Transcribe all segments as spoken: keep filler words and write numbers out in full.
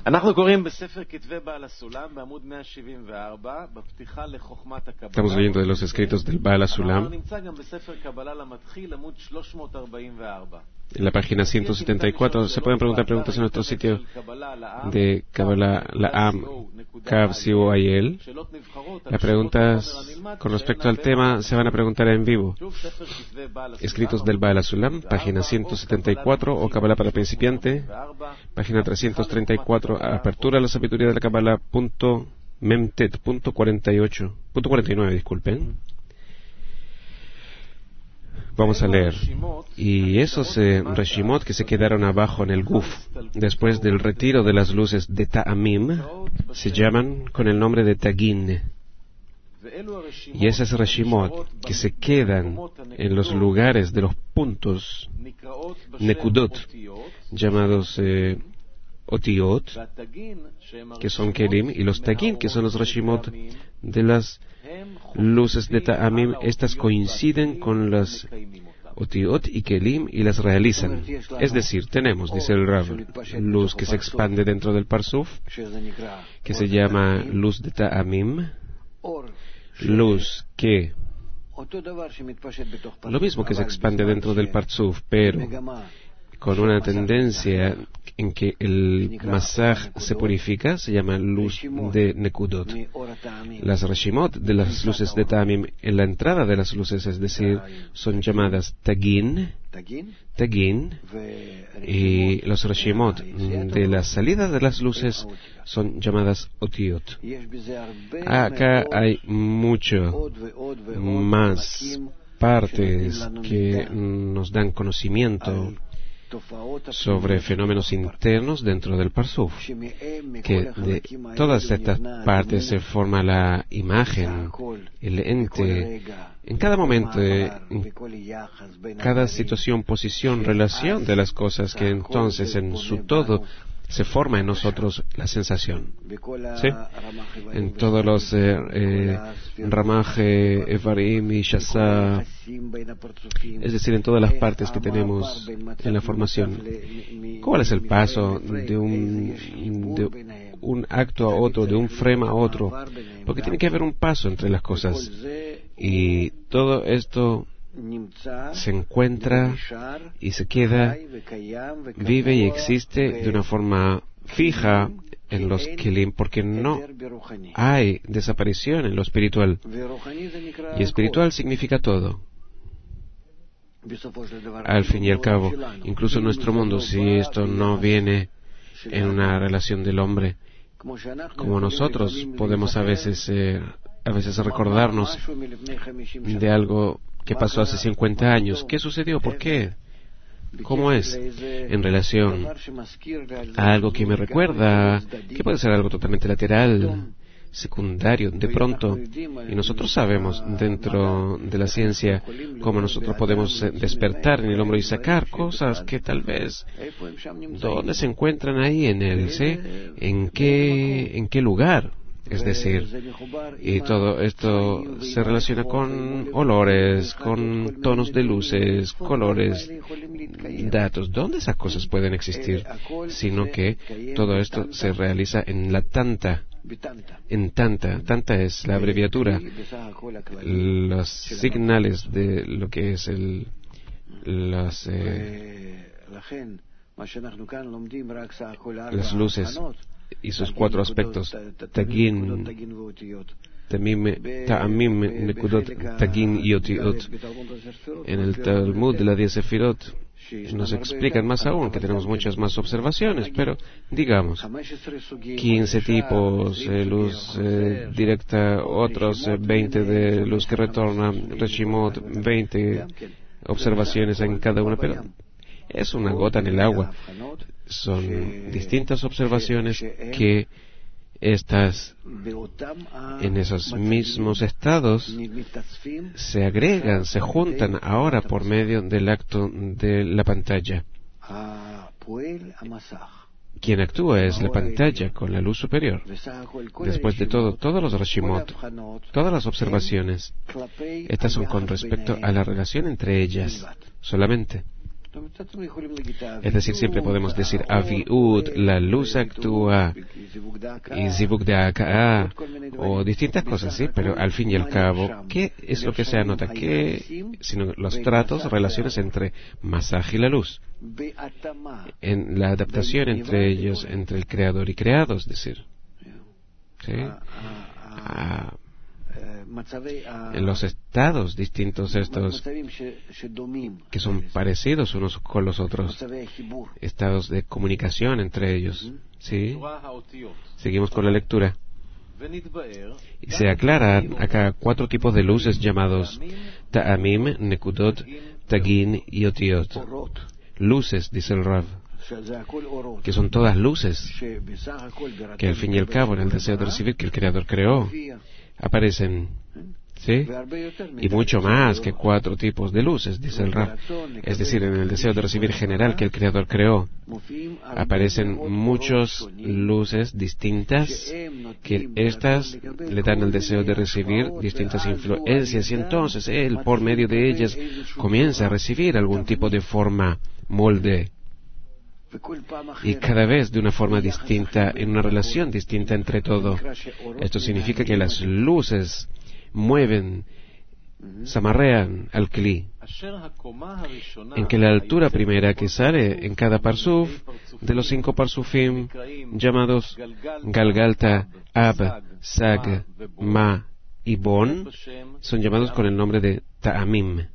אנחנו קוראים בספר כתבי בעל הסולם בעמוד מאה שבעים וארבע בפתיחה לחוכמת הקבלה. Estamos leyendo de los escritos del Baal HaSulam. נמצא גם בספר קבלה למתחיל עמוד שלוש מאות ארבעים וארבע. En la página ciento setenta y cuatro se pueden preguntar preguntas en nuestro sitio de Kabbalah La'am, Kav C O I L. Las preguntas con respecto al tema se van a preguntar en vivo. Escritos del Baal HaSulam, página ciento setenta y cuatro, o Kabbalah para principiante, página trescientos treinta y cuatro, apertura a la sabiduría de la Kabbalah, punto memtet, punto cuarenta y ocho, punto cuarenta y nueve, disculpen. Vamos a leer. Y esos eh, reshimot que se quedaron abajo en el Guf, después del retiro de las luces de Ta'amim, se llaman con el nombre de Tagin. Y esos reshimot que se quedan en los lugares de los puntos, Nekudot, llamados eh, Otiot, que son Kelim, y los Tagin, que son los reshimot de las luces de Ta'amim, estas coinciden con las Otiot y Kelim y las realizan. Es decir, tenemos, dice el Rav, luz que se expande dentro del Parsuf, que se llama luz de Ta'amim, luz que, lo mismo que se expande dentro del Parsuf, pero con una tendencia en que el masaj se purifica, se llama luz de Nekudot. Las reshimot de las luces de Ta'amim en la entrada de las luces, es decir, son llamadas Tagin, Tagin, y los reshimot de la salida de las luces son llamadas Otiot. Acá hay mucho más partes que nos dan conocimiento sobre fenómenos internos dentro del Parsuf, que de todas estas partes se forma la imagen, el ente, en cada momento, en cada situación, posición, relación de las cosas, que entonces en su todo se forma en nosotros la sensación. ¿Sí? En todos los eh, eh, Ramaj, Evarim y Shasa, es decir, en todas las partes que tenemos en la formación. ¿Cuál es el paso de un, de un acto a otro, de un frame a otro? Porque tiene que haber un paso entre las cosas. Y todo esto se encuentra y se queda, vive y existe de una forma fija en los Kelim, porque no hay desaparición en lo espiritual. Y espiritual significa todo. Al fin y al cabo, incluso en nuestro mundo, si esto no viene en una relación del hombre, como nosotros podemos a veces, eh, a veces recordarnos de algo que pasó hace cincuenta años. ¿Qué sucedió? ¿Por qué? ¿Cómo es? En relación a algo que me recuerda, que puede ser algo totalmente lateral, secundario, de pronto. Y nosotros sabemos, dentro de la ciencia, cómo nosotros podemos despertar en el hombre y sacar cosas que tal vez, ¿dónde se encuentran ahí en él? ¿Sí? ¿En qué, en qué lugar? Es decir, y todo esto se relaciona con olores, con tonos de luces, colores, datos. ¿Dónde esas cosas pueden existir? Sino que todo esto se realiza en la tanta. En tanta. Tanta es la abreviatura. Los signales de lo que es el... Las, eh, las luces y sus cuatro aspectos, Tagin, Ta'amim, Nekudot, Tagin y Otiot. En el Talmud de la diez Sefirot nos explican más aún, que tenemos muchas más observaciones, pero digamos, quince tipos, eh, luz eh, directa, otros eh, veinte de luz que retorna, Reshimot, veinte observaciones en cada una, pero es una gota en el agua. Son distintas observaciones que estas, en esos mismos estados, se agregan, se juntan ahora por medio del acto de la pantalla. Quien actúa es la pantalla con la luz superior. Después de todo, todos los reshimot, todas las observaciones, estas son con respecto a la relación entre ellas solamente. Es decir, siempre podemos decir Aviud, la luz actúa, y Zivug de Aka'a, o distintas cosas, sí, pero al fin y al cabo, ¿qué es lo que se anota? ¿Qué? Sino los tratos, relaciones entre Masaj y la luz, en la adaptación entre ellos, entre el creador y creado, es decir, ¿sí? Ah, en los estados distintos estos que son parecidos unos con los otros, estados de comunicación entre ellos. ¿Sí? Seguimos con la lectura. Y se aclaran acá cuatro tipos de luces llamados Ta'amim, Nekudot, Tagin y Otiot. Luces, dice el Rav, que son todas luces, que al fin y al cabo, en el deseo de recibir que el Creador creó, aparecen, ¿sí? Y mucho más que cuatro tipos de luces, dice el Rav. Es decir, en el deseo de recibir general que el Creador creó, aparecen muchas luces distintas, que éstas le dan el deseo de recibir distintas influencias, y entonces él, por medio de ellas, comienza a recibir algún tipo de forma, molde, y cada vez de una forma distinta, en una relación distinta entre todo. Esto significa que las luces mueven, zamarrean al Kli, en que la altura primera que sale en cada parsuf, de los cinco parsufim llamados Galgalta, Ab, Sag, Ma y Bon, son llamados con el nombre de Ta'amim.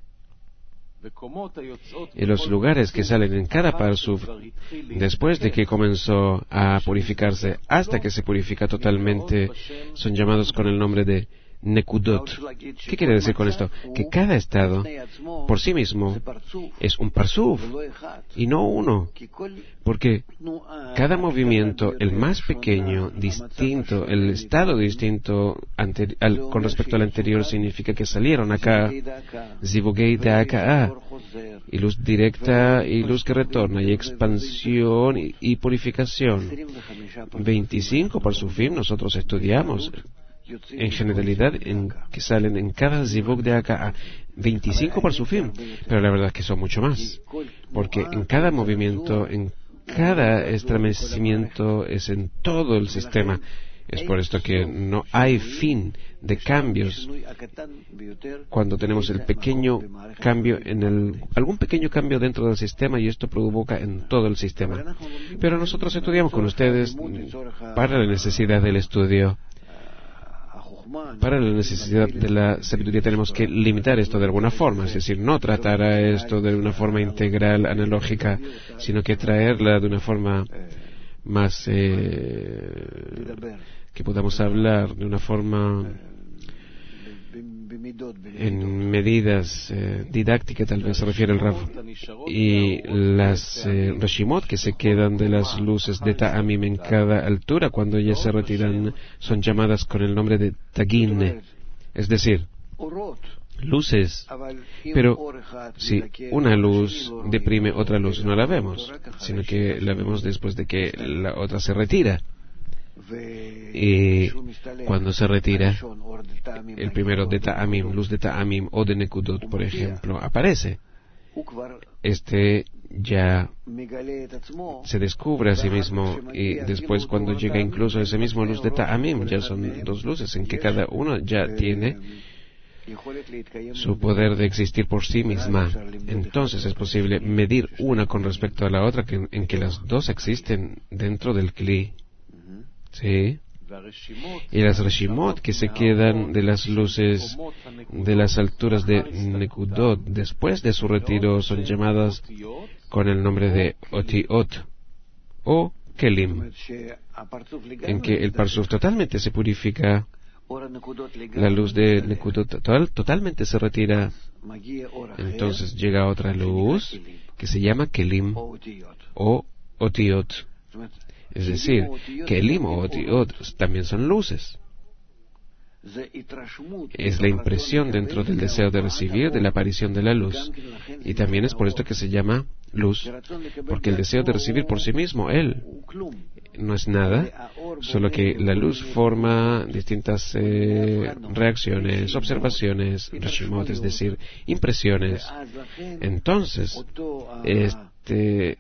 Y los lugares que salen en cada parsuf, después de que comenzó a purificarse hasta que se purifica totalmente, son llamados con el nombre de Nekudot. ¿Qué quiere decir con esto? Que cada estado por sí mismo es un parsuf y no uno, porque cada movimiento, el más pequeño, distinto, el estado distinto ante, al, con respecto al anterior, significa que salieron acá Zivugei de Aka'a, y luz directa y luz que retorna, y expansión y, y purificación. veinticinco parsufim nosotros estudiamos en generalidad, en que salen en cada Zivug de Aka'a, veinticinco parsufim, pero la verdad es que son mucho más, porque en cada movimiento, en cada estremecimiento, es en todo el sistema. Es por esto que no hay fin de cambios cuando tenemos el pequeño cambio en el, algún pequeño cambio dentro del sistema, y esto provoca en todo el sistema. Pero nosotros estudiamos con ustedes para la necesidad del estudio. Para la necesidad de la sabiduría tenemos que limitar esto de alguna forma, es decir, no tratar a esto de una forma integral, analógica, sino que traerla de una forma más eh, que podamos hablar de una forma en medidas eh, didácticas, tal vez se refiere el Rav, y las eh, Reshimot que se quedan de las luces de Ta'amim en cada altura, cuando ellas se retiran, son llamadas con el nombre de Tagin, es decir, luces, pero si una luz deprime otra luz, no la vemos, sino que la vemos después de que la otra se retira. Y cuando se retira, el primero de Ta'amim, luz de Ta'amim o de Nekudot, por ejemplo, aparece. Este ya se descubre a sí mismo, y después, cuando llega incluso ese mismo luz de Ta'amim, ya son dos luces en que cada uno ya tiene su poder de existir por sí misma. Entonces es posible medir una con respecto a la otra, que, en que las dos existen dentro del Kli. ¿Sí? Y las Reshimot que se quedan de las luces de las alturas de Nekudot después de su retiro son llamadas con el nombre de Otiot o Kelim, en que el parsuf totalmente se purifica, la luz de Nekudot total, totalmente se retira, entonces llega otra luz que se llama Kelim o Otiot. Es decir, que el Kelim o Otiot también son luces. Es la impresión dentro del deseo de recibir de la aparición de la luz. Y también es por esto que se llama luz, porque el deseo de recibir por sí mismo, él, no es nada, solo que la luz forma distintas eh, reacciones, observaciones, reshimot, es decir, impresiones. Entonces, este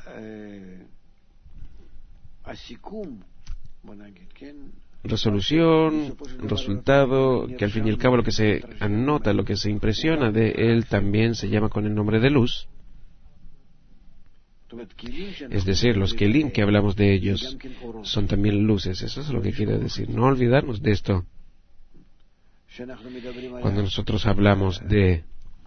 resolución, resultado, que al fin y al cabo lo que se anota, lo que se impresiona de él también se llama con el nombre de luz. Es decir, los kelim que hablamos de ellos son también luces. Eso es lo que quiere decir. No olvidarnos de esto. Cuando nosotros hablamos de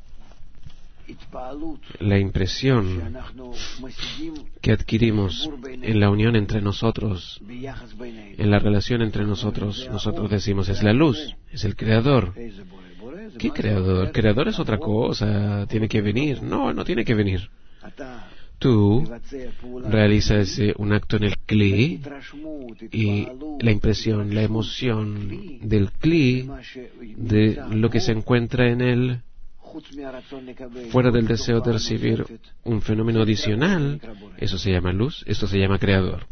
la impresión que adquirimos en la unión entre nosotros, en la relación entre nosotros, nosotros decimos, es la luz, es el creador. ¿Qué creador? El creador es otra cosa, tiene que venir. No, no tiene que venir. Tú realizas eh, un acto en el Kli y la impresión, la emoción del Kli, de lo que se encuentra en él, fuera del deseo de recibir un fenómeno adicional, eso se llama luz, esto se llama creador.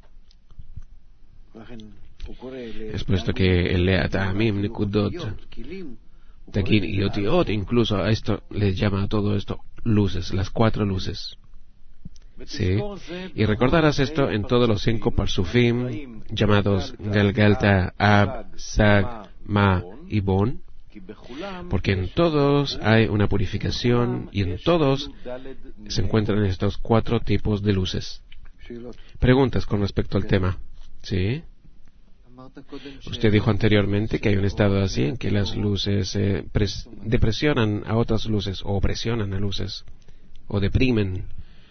Es por esto que el Lea Ta'amim, Nekudot, Tagin y Otiot, incluso a esto le llama a todo esto luces, las cuatro luces. Sí, y recordarás esto en todos los cinco parsufim llamados Galgalta, Ab, Sag, Ma y Bon, porque en todos hay una purificación y en todos se encuentran estos cuatro tipos de luces. Preguntas con respecto al tema. ¿Sí? Usted dijo anteriormente que hay un estado así en que las luces eh, pres- depresionan a otras luces o presionan a luces o deprimen.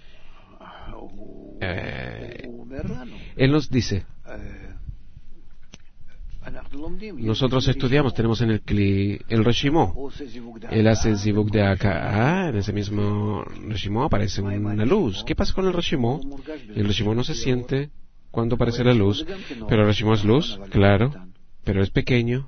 Eh, él nos dice, nosotros estudiamos, tenemos en el Kli el Reshimo. Él hace el Zivuk de acá, en ese mismo Reshimo aparece una luz. ¿Qué pasa con el Reshimo? El Reshimo no se siente cuando aparece la luz, pero el Reshimo es luz, claro, pero es pequeño.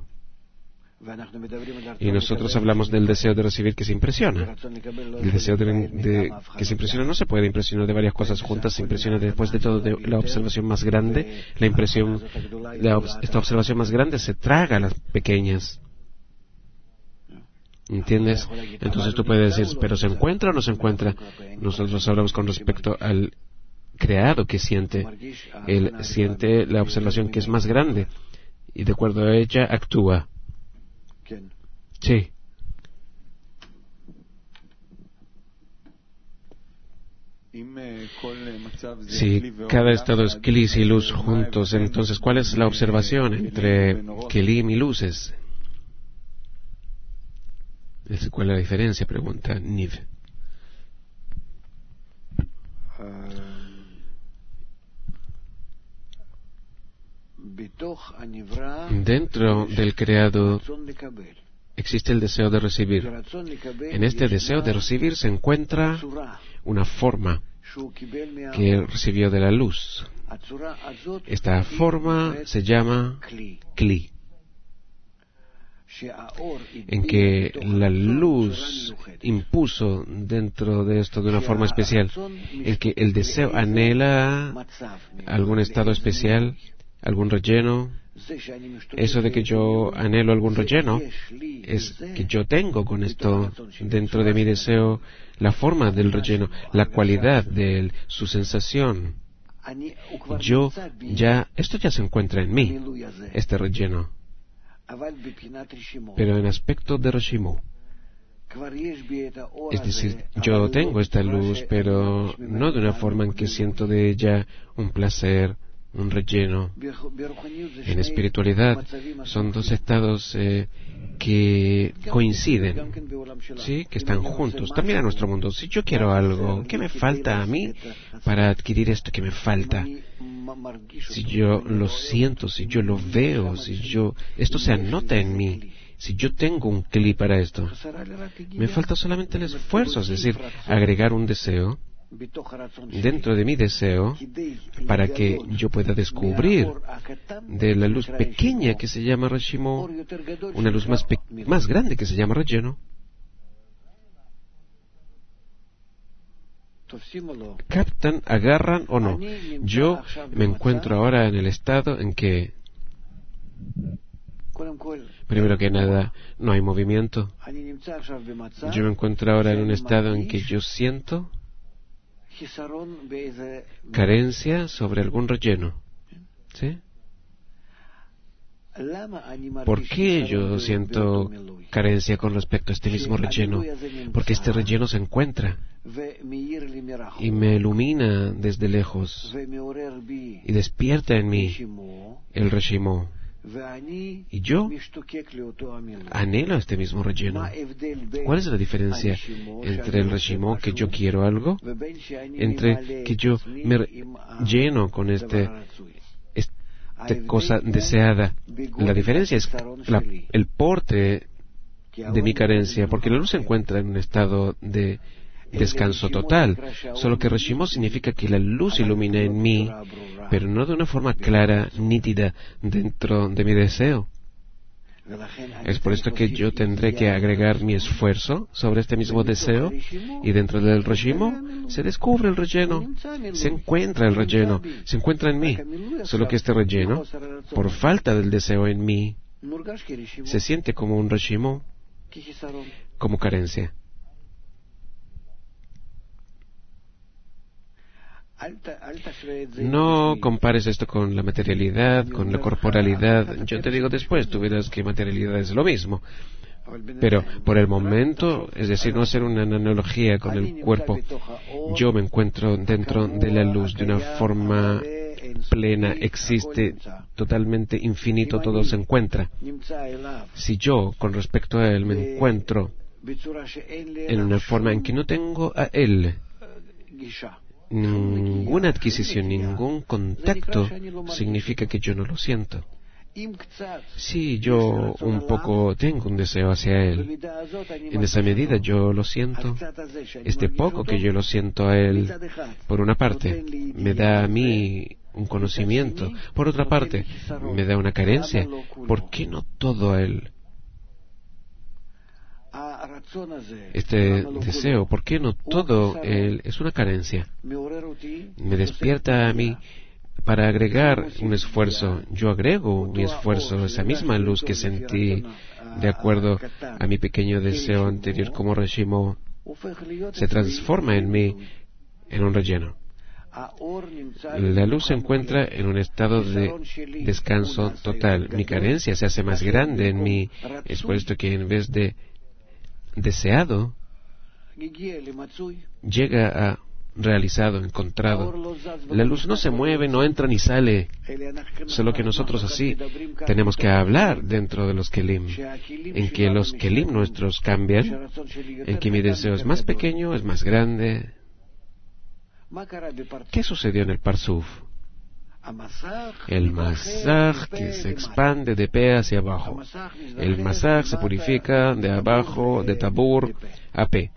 Y nosotros hablamos del deseo de recibir que se impresiona. El deseo de, de que se impresiona no se puede impresionar de varias cosas juntas, se impresiona después de todo de la observación más grande. La impresión, la, esta observación más grande se traga a las pequeñas. ¿Entiendes? Entonces tú puedes decir, ¿pero se encuentra o no se encuentra? Nosotros hablamos con respecto al creado que siente. Él siente la observación que es más grande y de acuerdo a ella actúa. Sí. Si cada estado es Klis y luz juntos, entonces ¿cuál es la observación entre Kelim y luces? ¿Cuál es la diferencia? Pregunta Niv. Dentro del creado existe el deseo de recibir. En este deseo de recibir se encuentra una forma que recibió de la luz. Esta forma se llama Kli, en que la luz impuso dentro de esto de una forma especial, el que el deseo anhela algún estado especial, algún relleno. Eso de que yo anhelo algún relleno es que yo tengo con esto dentro de mi deseo la forma del relleno, la cualidad de él, su sensación. Yo ya, esto ya se encuentra en mí, este relleno. Pero en aspecto de Reshimo, es decir, yo tengo esta luz, pero no de una forma en que siento de ella un placer, un relleno. En espiritualidad son dos estados eh, que coinciden, ¿sí? Que están juntos. También en nuestro mundo, si yo quiero algo, ¿qué me falta a mí para adquirir esto que me falta? Si yo lo siento, si yo lo veo, si yo esto se anota en mí, si yo tengo un Kli para esto, me falta solamente el esfuerzo, es decir, agregar un deseo dentro de mi deseo para que yo pueda descubrir de la luz pequeña que se llama Reshimo una luz más, pe- más grande que se llama relleno. captan, agarran o no. Yo me encuentro ahora en el estado en que, primero que nada, no hay movimiento. Yo me encuentro ahora en un estado en que yo siento carencia sobre algún relleno. ¿Sí? ¿Por qué yo siento carencia con respecto a este mismo relleno? Porque este relleno se encuentra y me ilumina desde lejos y despierta en mí el reshimo. Y yo anhelo este mismo relleno. ¿Cuál es la diferencia entre el reshimo, que yo quiero algo, entre que yo me lleno con este esta cosa deseada? La diferencia es la, el porte de mi carencia, porque la luz se encuentra en un estado de descanso total, solo que reshimo significa que la luz ilumina en mí, pero no de una forma clara, nítida, dentro de mi deseo. Es por esto que yo tendré que agregar mi esfuerzo sobre este mismo deseo, y dentro del reshimo se descubre el relleno, se encuentra el relleno, se encuentra en mí, solo que este relleno, por falta del deseo en mí, se siente como un reshimo, como carencia. No compares esto con la materialidad, con la corporalidad. Yo te digo después, tú verás que materialidad es lo mismo. Pero por el momento, es decir, no hacer una analogía con el cuerpo, yo me encuentro dentro de la luz de una forma plena, existe, totalmente infinito, todo se encuentra. Si yo, con respecto a él, me encuentro en una forma en que no tengo a él ninguna adquisición, ningún contacto, significa que yo no lo siento. Si yo un poco tengo un deseo hacia él, en esa medida yo lo siento. Este poco que yo lo siento a él, por una parte, me da a mí un conocimiento, por otra parte, me da una carencia. ¿Por qué no todo a él? Este deseo, ¿por qué no todo él es una carencia? Me despierta a mí para agregar un esfuerzo. Yo agrego mi esfuerzo, esa misma luz que sentí de acuerdo a mi pequeño deseo anterior como reshimo, se transforma en mí en un relleno. La luz se encuentra en un estado de descanso total. Mi carencia se hace más grande en mí. Es por esto que en vez de deseado, llega a realizado, encontrado. La luz no se mueve, no entra ni sale, solo que nosotros así tenemos que hablar dentro de los kelim, en que los kelim nuestros cambian, en que mi deseo es más pequeño, es más grande. ¿Qué sucedió en el Parsuf? El masaj que se expande de pe hacia abajo. El masaj se purifica de abajo, de tabur a pe.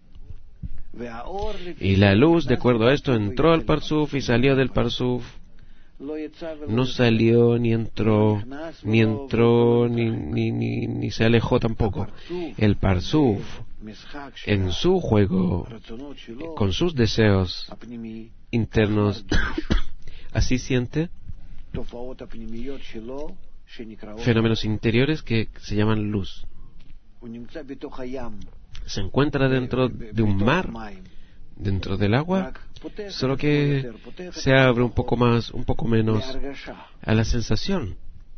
Y la luz, de acuerdo a esto, entró al Parsuf y salió del Parsuf. No salió ni entró, ni entró, ni, ni, ni, ni se alejó tampoco. El Parsuf, en su juego, con sus deseos internos, así siente fenómenos interiores que se llaman luz. Se encuentra dentro de un mar, dentro del agua, solo que se abre un poco más, un poco menos a la sensación.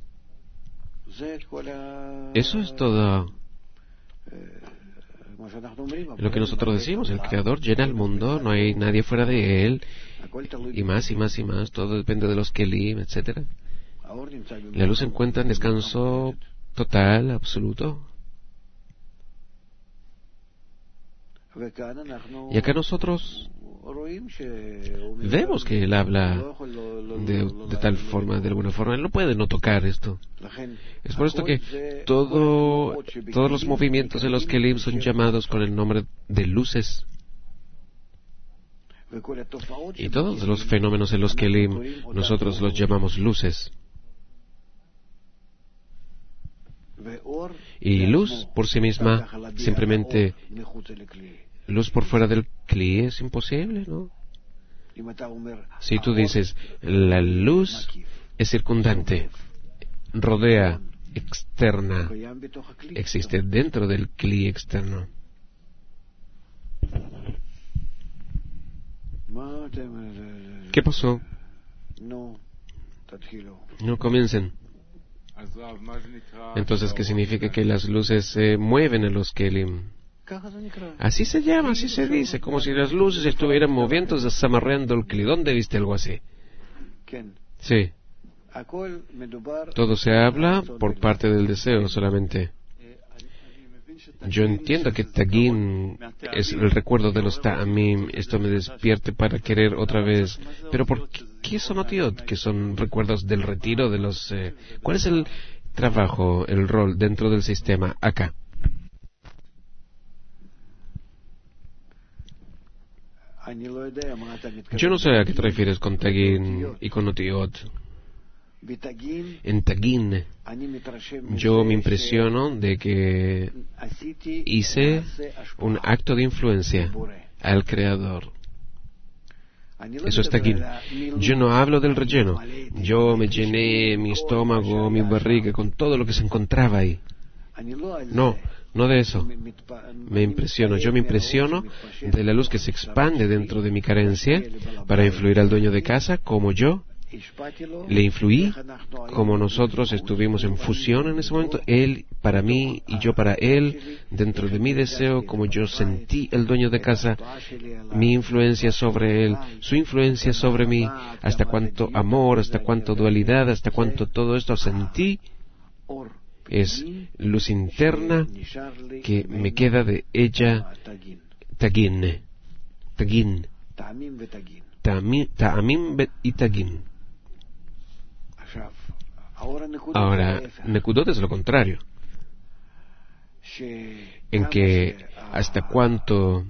Eso es todo lo que nosotros decimos. El Creador llena el mundo, no hay nadie fuera de él, y más y más y más, todo depende de los kelim, etcétera. La luz se encuentra en descanso total, absoluto. Y acá nosotros vemos que él habla de, de tal forma, de alguna forma. Él no puede no tocar esto. Es por esto que todo, todos los movimientos de los kelim son llamados con el nombre de luces. Y todos los fenómenos de los kelim nosotros los llamamos luces. Y luz por sí misma simplemente luz por fuera del Kli es imposible, ¿no? Si tú dices, la luz es circundante, rodea, externa, existe dentro del Kli externo. ¿Qué pasó? No comiencen. Entonces, ¿qué significa? Que las luces se mueven en los Kelim. Así se llama, así se dice, como si las luces estuvieran moviéndose, desamarreando el Kli. ¿Dónde viste algo así? Sí. Todo se habla por parte del deseo solamente. Yo entiendo que Tagin es el recuerdo de los Ta'amim. Esto me despierte para querer otra vez. Pero ¿por qué, qué son Otiot? ¿Que son recuerdos del retiro de los... Eh, ¿Cuál es el trabajo, el rol dentro del sistema acá? Yo no sé a qué te refieres con Tagin y con Otiot. En Tagin yo me impresiono de que hice un acto de influencia al Creador. Eso es Tagin. Yo no hablo del relleno. Yo me llené mi estómago, mi barriga con todo lo que se encontraba ahí. No, no de eso. Me impresiono. Yo me impresiono de la luz que se expande dentro de mi carencia para influir al dueño de casa como yo le influí, como nosotros estuvimos en fusión en ese momento, él para mí y yo para él, dentro de mi deseo, como yo sentí el dueño de casa, mi influencia sobre él, su influencia sobre mí, hasta cuánto amor, hasta cuánto dualidad, hasta cuánto todo esto sentí, es luz interna que me queda de ella, Tagin, Tagin, Ta'amim y Tagin. Ahora, Nekudot es lo contrario, en que hasta cuánto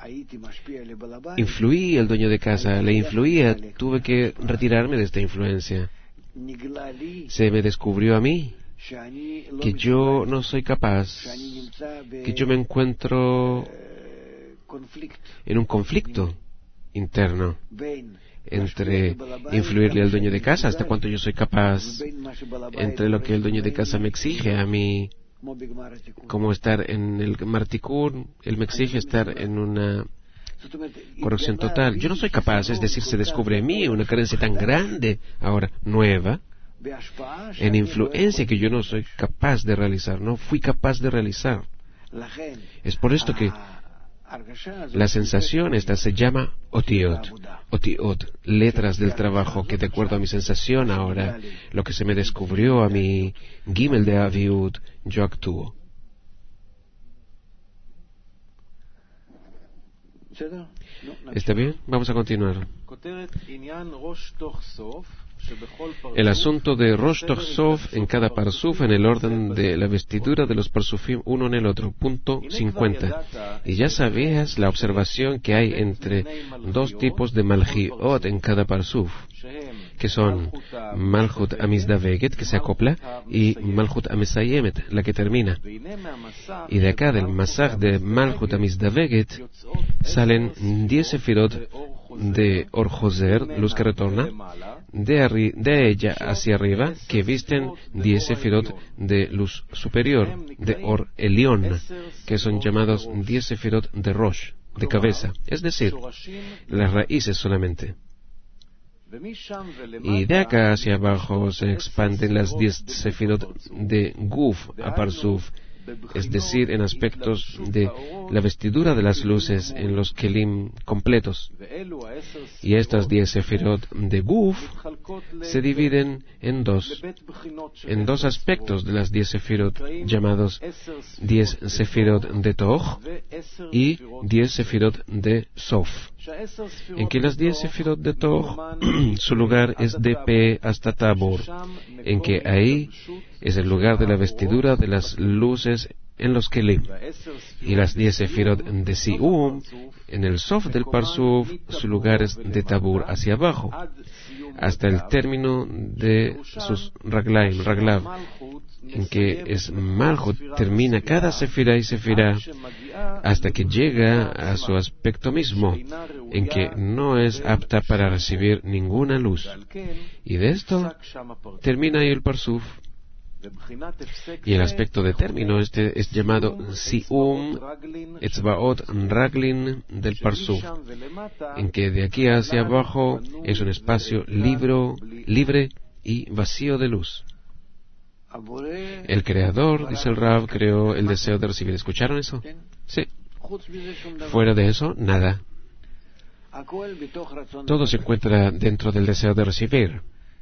influí el dueño de casa, le influía, tuve que retirarme de esta influencia. Se me descubrió a mí que yo no soy capaz, que yo me encuentro en un conflicto interno entre influirle al dueño de casa, hasta cuánto yo soy capaz, entre lo que el dueño de casa me exige a mí, como estar en el Martikun, él me exige estar en una corrección total. Yo no soy capaz, es decir, se descubre en mí una carencia tan grande, ahora nueva, en influencia que yo no soy capaz de realizar, no fui capaz de realizar. Es por esto que la sensación esta se llama Otiot, Otiot, letras del trabajo, que de acuerdo a mi sensación ahora, lo que se me descubrió a mi Gimel de Aviud, yo actúo. ¿Está bien? Vamos a continuar. El asunto de Rosh Toch Sof en cada parsuf en el orden de la vestidura de los parsufim uno en el otro. Punto cincuenta. Y ya sabías la observación que hay entre dos tipos de Malchiot en cada parsuf, que son Malchut Amizdaveget, que se acopla, y Malchut Amisayemet, la que termina. Y de acá, del Masaj de Malchut Amizdaveget, salen diez sefirot de Or Joser, luz que retorna, de, arri de ella hacia arriba, que visten diez sefirot de luz superior, de Or Elión, que son llamados diez sefirot de Rosh, de cabeza, es decir, las raíces solamente. Y de acá hacia abajo se expanden las diez sefirot de Guf a Parsuf, es decir, en aspectos de la vestidura de las luces en los kelim completos. Y estas diez sefirot de Guf se dividen en dos, en dos aspectos de las diez sefirot, llamados diez sefirot de Toch y diez sefirot de Sof. En que las diez sefirot de Toch, su lugar es de Pe hasta Tabor, en que ahí es el lugar de la vestidura de las luces en los kelim. Y las diez sefirot de Sium, en el Sof del Parsuf, su lugar es de Tabur hacia abajo, hasta el término de sus raglaim, raglav, en que es Malchut, termina cada sefirá y sefirá hasta que llega a su aspecto mismo, en que no es apta para recibir ninguna luz. Y de esto termina ahí el Parsuf. Y el aspecto de término este es llamado Sium Etzbaot Raglin del Parsuf, en que de aquí hacia abajo es un espacio libro, libre y vacío de luz. El Creador, dice el Rav, creó el deseo de recibir. ¿Escucharon eso? Sí. Fuera de eso, nada. Todo se encuentra dentro del deseo de recibir.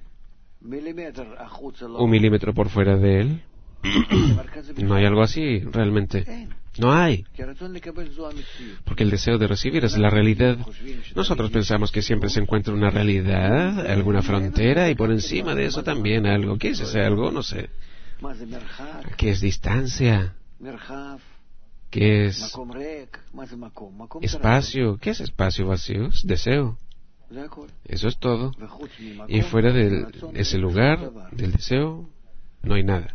Un milímetro por fuera de él. No hay algo así, realmente. No hay. Porque el deseo de recibir es la realidad. Nosotros pensamos que siempre se encuentra una realidad, alguna frontera, y por encima de eso también algo. ¿Qué es ese algo? No sé. ¿Qué es distancia? ¿Qué es espacio? ¿Qué es espacio vacío? Es deseo. Eso es todo. Y fuera de ese lugar, del deseo, no hay nada.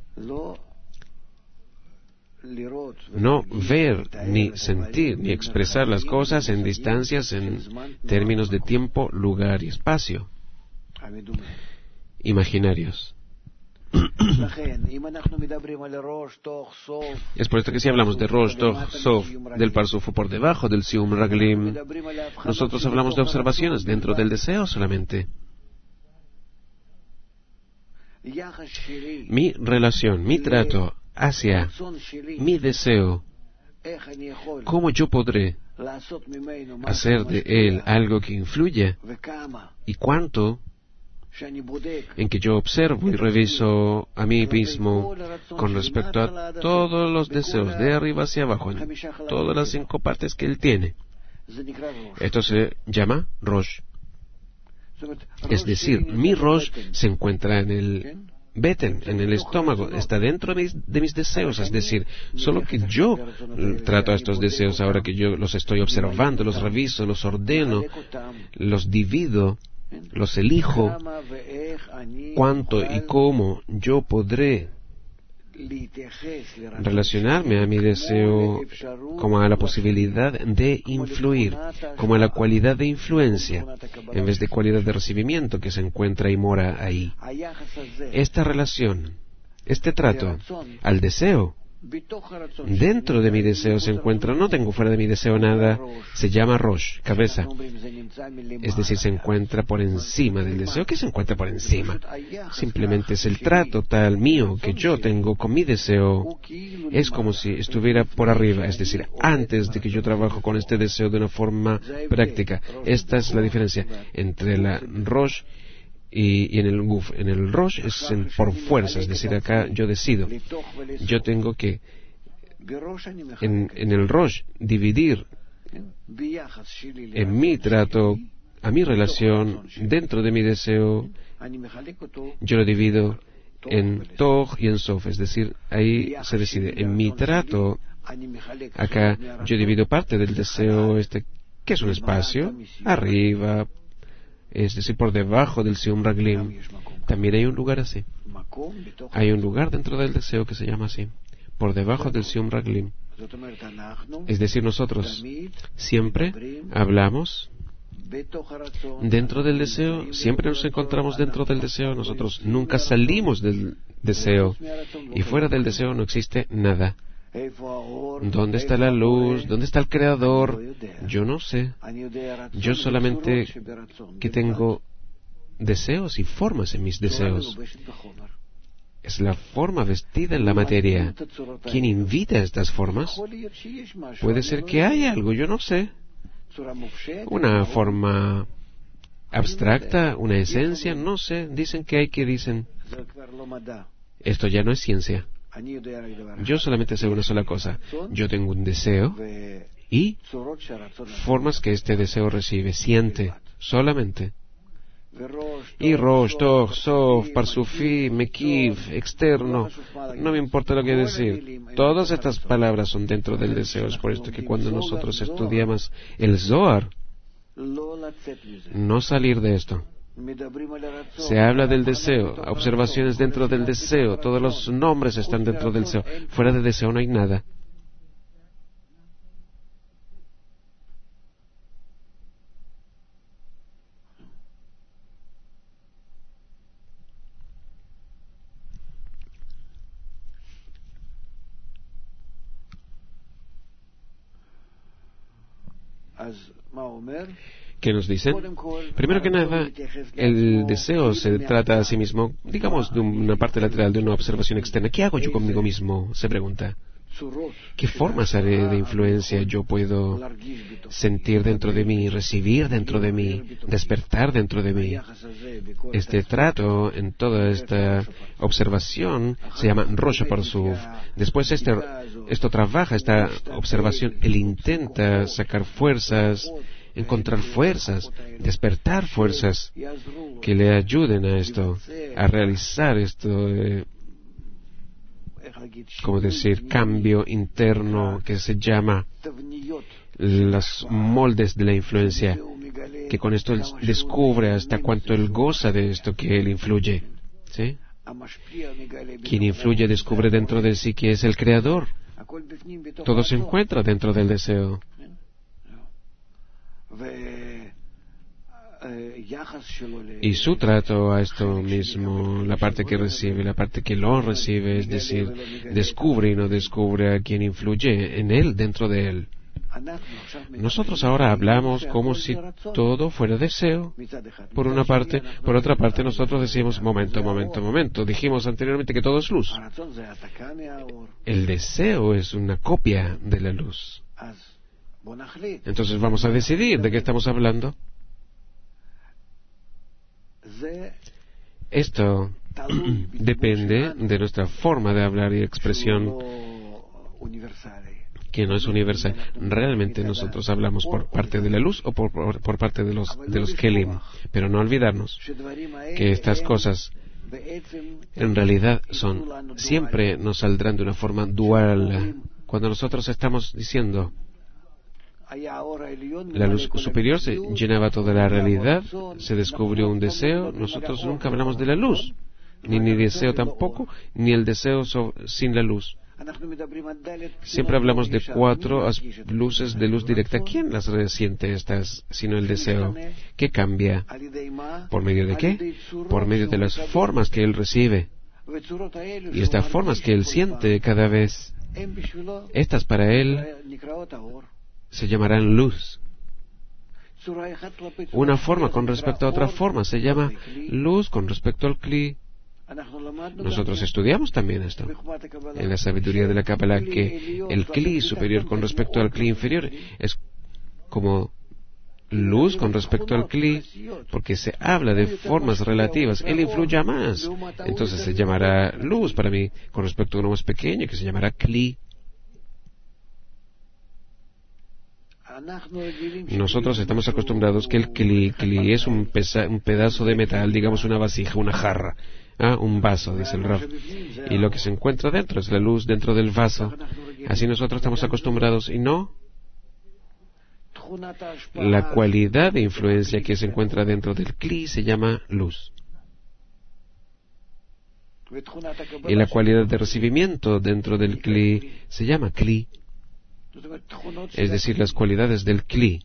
No ver, ni sentir, ni expresar las cosas en distancias, en términos de tiempo, lugar y espacio imaginarios. Es por esto que si hablamos de Rosh, Toch, Sof, del Parsuf, por debajo del Sium Raglim, nosotros hablamos de observaciones dentro del deseo solamente. Mi relación, mi trato hacia mi deseo, ¿cómo yo podré hacer de él algo que influya? ¿Y cuánto? En que yo observo y reviso a mí mismo con respecto a todos los deseos de arriba hacia abajo, en todas las cinco partes que él tiene. Esto se llama Rosh. Es decir, mi Rosh se encuentra en el Beten, en el estómago, está dentro de mis, de mis deseos, es decir, solo que yo trato a estos deseos ahora que yo los estoy observando, los reviso, los ordeno, los divido, los elijo, cuánto y cómo yo podré relacionarme a mi deseo como a la posibilidad de influir, como a la cualidad de influencia, en vez de cualidad de recibimiento que se encuentra y mora ahí. Esta relación, este trato al deseo, dentro de mi deseo se encuentra, no tengo fuera de mi deseo nada, se llama Rosh, cabeza. Es decir, se encuentra por encima del deseo. ¿Qué se encuentra por encima? Simplemente es el trato tal mío que yo tengo con mi deseo. Es como si estuviera por arriba, es decir, antes de que yo trabajo con este deseo de una forma práctica. Esta es la diferencia entre la Rosh Y, y en el Guf, en el Rosh es en, por fuerza, es decir, acá yo decido. Yo tengo que, en, en el Rosh, dividir en mi trato, a mi relación, dentro de mi deseo, yo lo divido en Toch y en Sof, es decir, ahí se decide. En mi trato, acá yo divido parte del deseo, este, que es un espacio, arriba, es decir, por debajo del Sium Raglim. También hay un lugar así. Hay un lugar dentro del deseo que se llama así, por debajo del Sium Raglim. Es decir, nosotros siempre hablamos dentro del deseo, siempre nos encontramos dentro del deseo, nosotros nunca salimos del deseo, y fuera del deseo no existe nada. ¿Dónde está la luz? ¿Dónde está el Creador? Yo no sé. Yo solamente que tengo deseos y formas en mis deseos. Es la forma vestida en la materia. ¿Quién invita a estas formas? Puede ser que haya algo, yo no sé. Una forma abstracta, una esencia, no sé. Dicen que hay que dicen. Esto ya no es ciencia. Yo solamente sé una sola cosa. Yo tengo un deseo y formas que este deseo recibe, siente, solamente. Y Rosh, Toch, Sof, Parsufi, Mekiv, externo, no me importa lo que decir. Todas estas palabras son dentro del deseo. Es por esto que cuando nosotros estudiamos el Zohar, no salir de esto. Se habla del deseo, observaciones dentro del deseo, todos los nombres están dentro del deseo. Fuera del deseo no hay nada. ¿Qué nos dicen? Primero que nada, el deseo se trata a sí mismo, digamos, de una parte lateral, de una observación externa. ¿Qué hago yo conmigo mismo? Se pregunta. ¿Qué formas haré de influencia yo puedo sentir dentro de mí, recibir dentro de mí, despertar dentro de mí? Este trato en toda esta observación se llama Rosh Parsuf. Después este, esto trabaja, esta observación, él intenta sacar fuerzas, encontrar fuerzas, despertar fuerzas que le ayuden a esto, a realizar esto, eh, como decir, cambio interno que se llama los moldes de la influencia, que con esto él descubre hasta cuánto él goza de esto que él influye. ¿Sí? Quien influye descubre dentro de sí que es el creador. Todo se encuentra dentro del deseo. Y su trato a esto mismo, la parte que recibe, la parte que lo recibe, es decir, descubre y no descubre a quien influye en él, dentro de él. Nosotros ahora hablamos como si todo fuera deseo, por una parte. Por otra parte, nosotros decimos, momento, momento, momento. Dijimos anteriormente que todo es luz. El deseo es una copia de la luz. Entonces vamos a decidir de qué estamos hablando. Esto depende de nuestra forma de hablar y expresión, que no es universal. Realmente nosotros hablamos por parte de la luz o por, por, por parte de los, de los Kelim. Pero no olvidarnos que estas cosas en realidad son, siempre nos saldrán de una forma dual. Cuando nosotros estamos diciendo la luz superior se llenaba toda la realidad, se descubrió un deseo, nosotros nunca hablamos de la luz, ni ni deseo tampoco, ni el deseo so, sin la luz. Siempre hablamos de cuatro luces de luz directa. ¿Quién las resiente estas, sino el deseo? ¿Qué cambia? ¿Por medio de qué? Por medio de las formas que él recibe. Y estas formas que él siente cada vez, estas para él se llamarán luz. Una forma con respecto a otra forma se llama luz con respecto al Kli. Nosotros estudiamos también esto en la sabiduría de la Kabbalah, que el Kli superior con respecto al Kli inferior es como luz con respecto al Kli, porque se habla de formas relativas. Él influye más, entonces se llamará luz para mí con respecto a uno más pequeño que se llamará Kli. Nosotros estamos acostumbrados que el Kli, Kli es un, pesa, un pedazo de metal, digamos una vasija, una jarra, ¿ah? Un vaso, dice el Rav, y lo que se encuentra dentro es la luz dentro del vaso. Así nosotros estamos acostumbrados, y no la cualidad de influencia que se encuentra dentro del Kli se llama luz, y la cualidad de recibimiento dentro del Kli se llama Kli, es decir, las cualidades del Kli.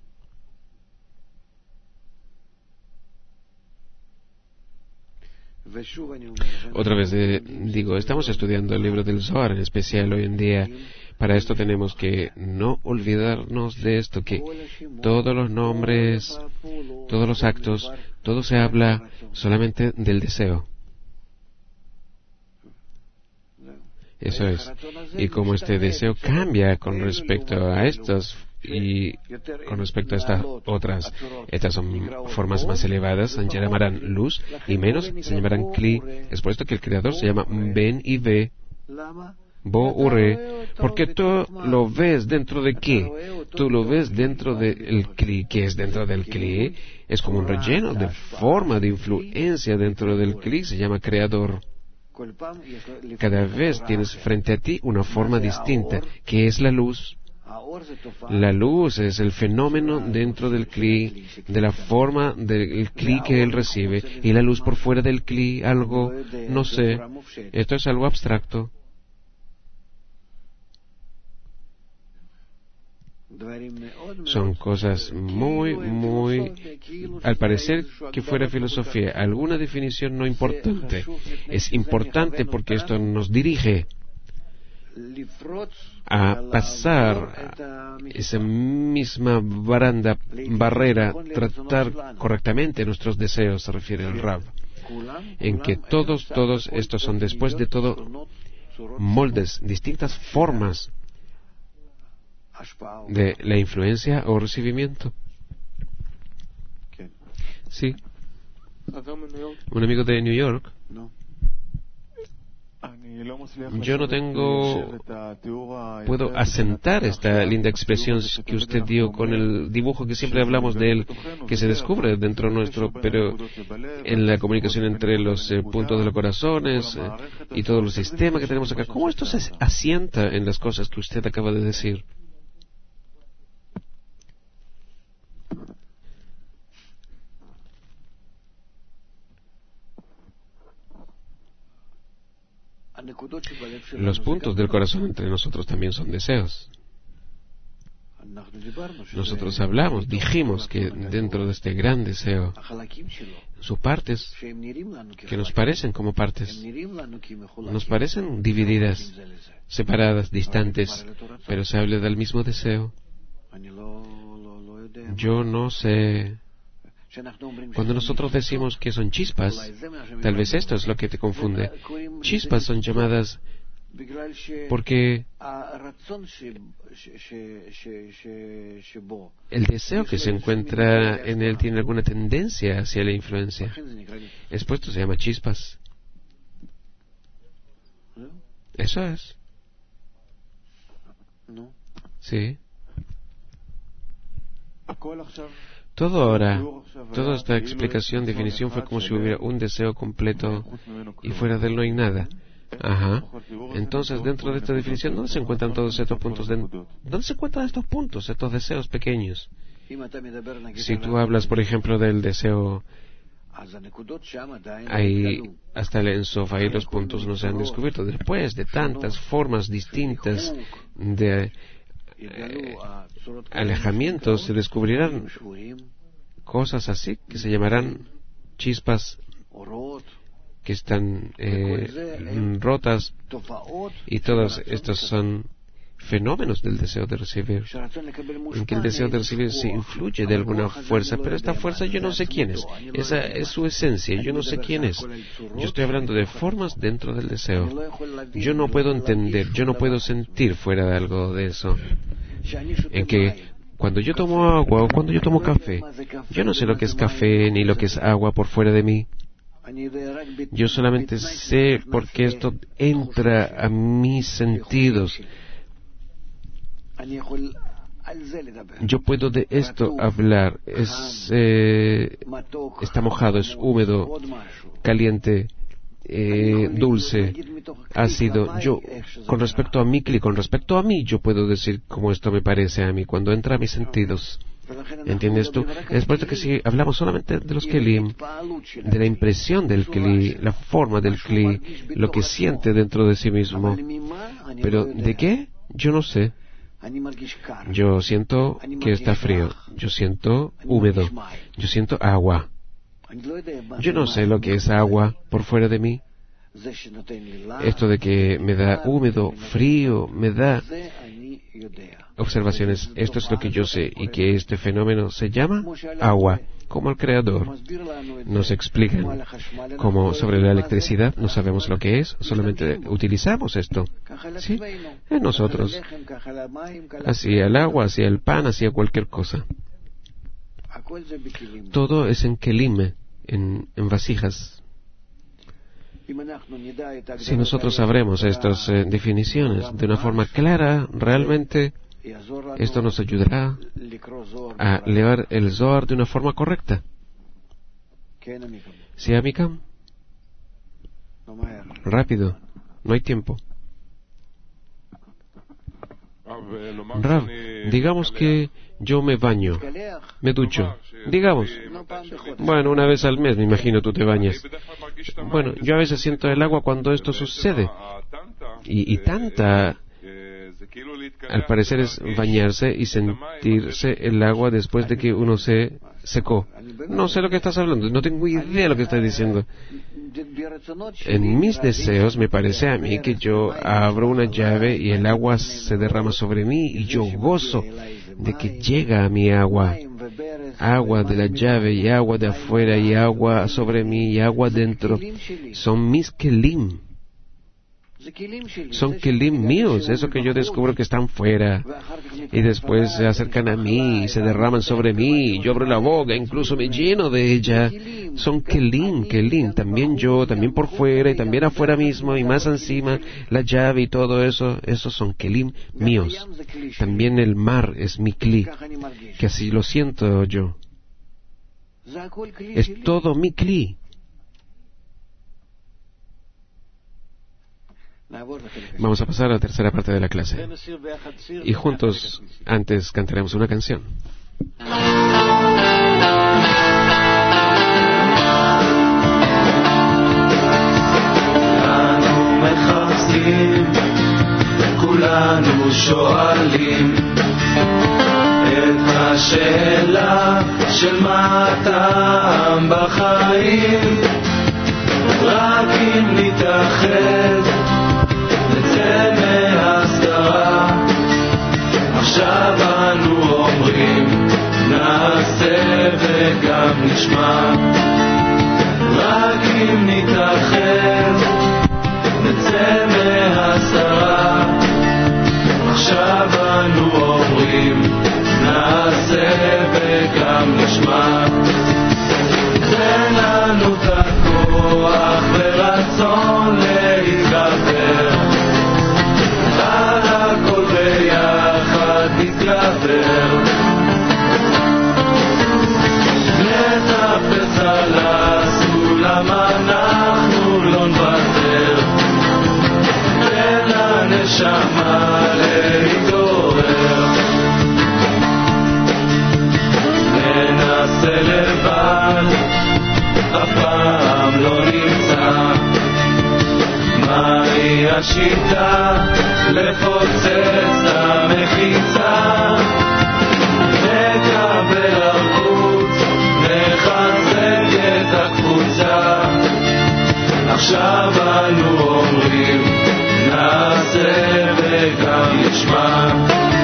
Otra vez eh, digo, estamos estudiando el libro del Zohar en especial hoy en día. Para esto tenemos que no olvidarnos de esto, que todos los nombres, todos los actos, todo se habla solamente del deseo. Eso es. Y como este deseo cambia con respecto a estas y con respecto a estas otras, estas son formas más elevadas, se llamarán luz, y menos se llamarán Kli. Es por esto que el Creador se llama Ben y Ve, Bo Ure, porque tú lo ves dentro de qué? Tú lo ves dentro del Kli. ¿Qué es dentro del Kli? Es como un relleno de forma, de influencia dentro del Kli, se llama Creador. Cada vez tienes frente a ti una forma distinta, que es la luz. La luz es el fenómeno dentro del Kli, de la forma del Kli que él recibe, y la luz por fuera del Kli, algo, no sé, esto es algo abstracto. Son cosas muy, muy, al parecer que fuera filosofía, alguna definición no importante. Es importante porque esto nos dirige a pasar esa misma baranda, barrera, tratar correctamente nuestros deseos, se refiere el Rab, en que todos, todos estos son después de todo moldes, distintas formas de la influencia o recibimiento. Sí. Un amigo de New York. Yo no tengo, puedo asentar esta linda expresión que usted dio con el dibujo que siempre hablamos de él, que se descubre dentro nuestro, pero en la comunicación entre los eh, puntos de los corazones eh, y todos los sistemas que tenemos acá. ¿Cómo esto se asienta en las cosas que usted acaba de decir? Los puntos del corazón entre nosotros también son deseos. Nosotros hablamos, dijimos que dentro de este gran deseo, sus partes, que nos parecen como partes, nos parecen divididas, separadas, distantes, pero se habla del mismo deseo. Yo no sé. Cuando nosotros decimos que son chispas, tal vez esto es lo que te confunde. Chispas son llamadas porque el deseo que se encuentra en él tiene alguna tendencia hacia la influencia. Expuesto se llama chispas. Eso es. Sí. Todo ahora, toda esta explicación, definición fue como si hubiera un deseo completo y fuera de él no hay nada. Ajá. Entonces, dentro de esta definición, ¿dónde se encuentran todos estos puntos? De, ¿Dónde se encuentran estos puntos, estos deseos pequeños? Si tú hablas, por ejemplo, del deseo, ahí hasta el Ensof, ahí los puntos no se han descubierto. Después de tantas formas distintas de Eh, alejamientos, se descubrirán cosas así que se llamarán chispas que están eh, rotas, y todos estos son fenómenos del deseo de recibir, en que el deseo de recibir se influye de alguna fuerza, pero esta fuerza yo no sé quién es, esa es su esencia, yo no sé quién es. Yo estoy hablando de formas dentro del deseo. Yo no puedo entender, yo no puedo sentir fuera de algo de eso, en que cuando yo tomo agua o cuando yo tomo café, yo no sé lo que es café ni lo que es agua por fuera de mí. Yo solamente sé porque esto entra a mis sentidos. Yo puedo de esto hablar. Es, eh, está mojado, es húmedo, caliente, eh, dulce, ácido. Yo, con respecto a mi Kli, con respecto a mí, yo puedo decir cómo esto me parece a mí cuando entra a mis sentidos. ¿Entiendes tú? Es por esto que si hablamos solamente de los Kelim, de la impresión del Kli, la forma del Kli, lo que siente dentro de sí mismo. Pero, ¿de qué? Yo no sé. Yo siento que está frío, yo siento húmedo, yo siento agua. Yo no sé lo que es agua por fuera de mí. Esto de que me da húmedo, frío, me da observaciones. Esto es lo que yo sé, y que este fenómeno se llama agua, como el Creador. Nos explican como sobre la electricidad, no sabemos lo que es, solamente utilizamos esto. ¿Sí? En nosotros. Así el agua, así el pan, así cualquier cosa. Todo es en kelim, en, en vasijas. Si nosotros sabremos estas eh, definiciones de una forma clara, realmente esto nos ayudará a leer el Zohar de una forma correcta. ¿Sí, Amikam? No, Rápido, no hay tiempo. הרב, Rav, digamos que yo me baño, me ducho, digamos. Bueno, una vez al mes, me imagino, tú te bañas. Bueno, yo a veces siento el agua cuando esto sucede. Y, y tanta, al parecer, es bañarse y sentirse el agua después de que uno se secó. No sé lo que estás hablando, no tengo idea de lo que estás diciendo. En mis deseos me parece a mí que yo abro una llave y el agua se derrama sobre mí y yo gozo de que llega a mi agua. Agua de la llave y agua de afuera y agua sobre mí y agua dentro. Son mis kelim. Son kelim míos, eso que yo descubro que están fuera y después se acercan a mí y se derraman sobre mí y yo abro la boca, incluso me lleno de ella. Son kelim, kelim, también yo, también por fuera y también afuera mismo y más encima, la llave y todo eso, esos son kelim míos. También el mar es mi kli, que así lo siento yo. Es todo mi kli. Vamos a pasar a la tercera parte de la clase. Y juntos, antes, cantaremos una canción. כולנו שואלים את השאלה של מה הטעם בחיים, רק אם נתאחד נצא מהסתרה. עכשיו אנו אומרים נעשה וגם נשמע, רק אם נתאחד נצא מהסתרה. עכשיו אנו אומרים נעשה וגם נשמע. תן לנו את הכוח ורצון להתגבר, על הכל ביחד נתגבר. נטפס על הסולם, אנחנו לא נוותר. תן לנשמה להתעורר. ננסה לבד, אף פעם לא נמצא מהי השיטה לפוצץ את המחיצה. נקבל ערבות, נחזק את הקבוצה. עכשיו אנו אומרים נעשה וגם נשמע.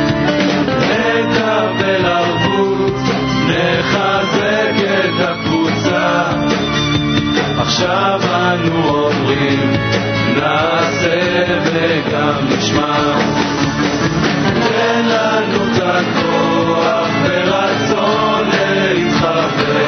נקבל ערבות, נחזק את הקבוצה. עכשיו אנו אומרים נעשה וגם נשמע. תן לנו את הכוח ורצון להתחבר,